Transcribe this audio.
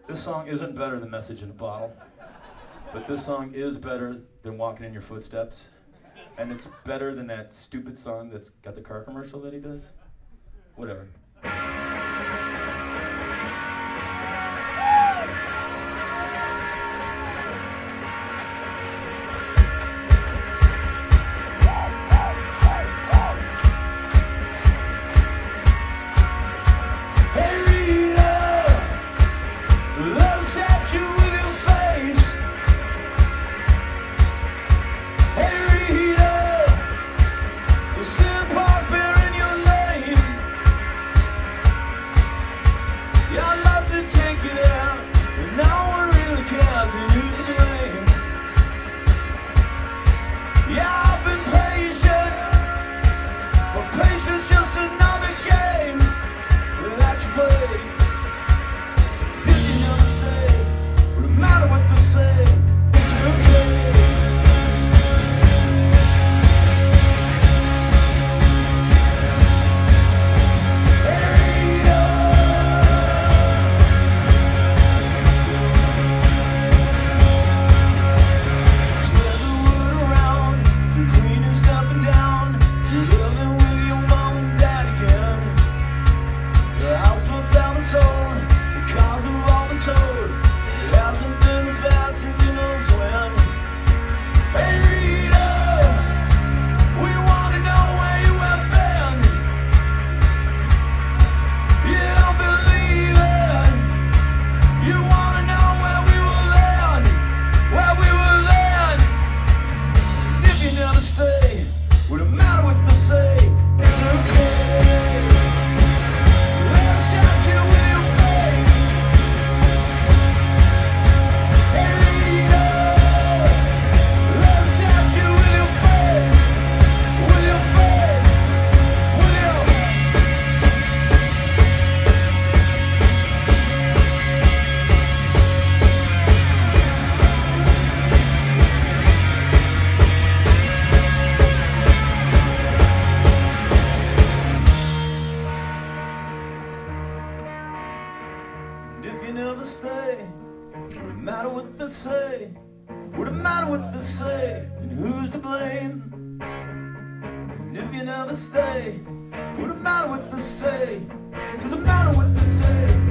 This song isn't better than Message in a Bottle, but this song is better than Walking in Your Footsteps, and it's better than that stupid song that's got the car commercial that he does. Whatever. If you never stay, would it matter what they say? Would it matter what they say? And who's to blame? And if you never stay, would it matter what they say? Does it matter what they say?